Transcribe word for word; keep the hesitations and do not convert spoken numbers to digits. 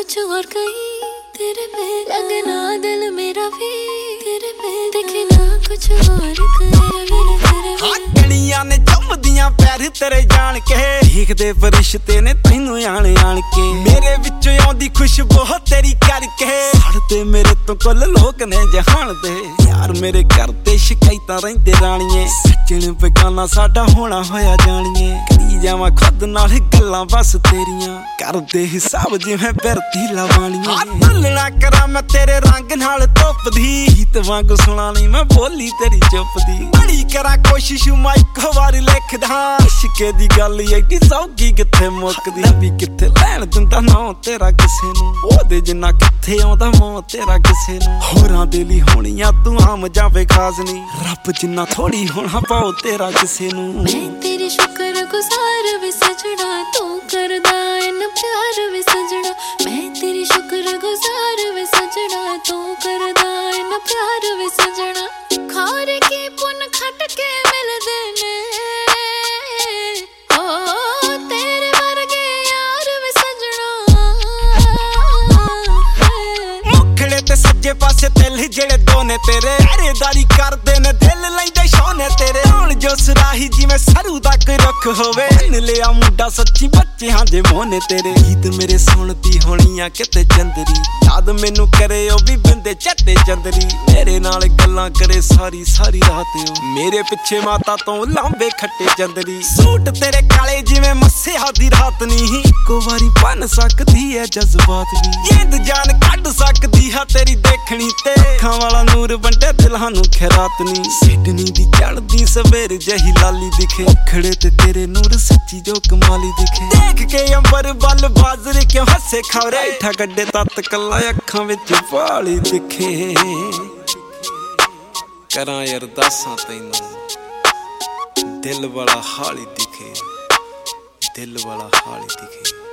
कुछ और कहीं तेरे पे लगना दिल मेरा भी तेरे पे दिखे ना कुछ और कहीं तेरे हाँ कलियां ने जमदियां पैर तेरे जान के देखदे फरिश्ते ने तैनू आण आण के मेरे विचों आउंदी खुशबू तेरी करके सड़दे मेरे तो कुल लोक ने जहान दे यार मेरे घर ते शिकायतां रहिंदे राणीए सज्जण बेगाना साडा होना होया जाणीए करी जावां खुद नाल गल्लां बस तेरियां करदे हिसाब जिवें बिरती लवाणीए भुलना करा मैं तेरे रंग नाल धुपदी गीत वांग सुना नहीं मैं बोली तेरी चुपदी बड़ी करा कोशिश मैं इक्को वारी लिखदा इश्के दी गल एडी सौगी किथे मुकदी भी किथे लैण दिंदा ना तेरा किसे नूं ओदे जिन्ना किथे आउंदा मोह तेरा किसे नूं होरां दे लई होणीआं तू आम जावे खास नहीं रब जिन्ना थोड़ी होना पाओ तेरा किसे नूं मैं तेरी शुक्रगुजार वे सजना तू करदा इन प्यार वे सजना मैं तेरी शुक्रगुजार वे सजना तू करदा इन प्यार वे सजना खारे के पुन खट के मिलदे ने ओ तेरे वर्गे यार वे सजना मुखड़े ते सज्जे पासे तिल जेड़े दो ने तेरे पहरेदारी करदे ने दिल लैंदे शोने तेरे हुण जो सराही जिवें सरू दा कोई रुख होवे इन लिया मुंडा सच्ची बच्चे हां जे मोने तेरे गीत मेरे सुनदी होणीआं किते चंदरी याद मैनू करे ओ भी बिंदे झट्टे चंदरी मेरे नाल गल्लां करे सारी सारी रात ओ मेरे पिछे माता तो लांबे खट्टे चंदरी सूट तेरे काले जिवें मस्सिया दी रात नहीं इक्को वारी बन सकदी है जज्बात भी जिंद जान कढ सकदी है तेरी देखनी ते अखां वाला नूर बंटे दिलां नू खैरात नहीं सिडनी दी चढ़दी सवेर जही लाली दिखे खड़े ते तेरे नूर सच्ची जो कमाली दिखे देख के अंबर बल बाजरे क्यों हसे खवरे ठा गड्डे तत कल्ला अखां विच पाली दिखे करां अरदासां तैनू दिल वाला हाली दिखे दिल वाला हाली दिखे।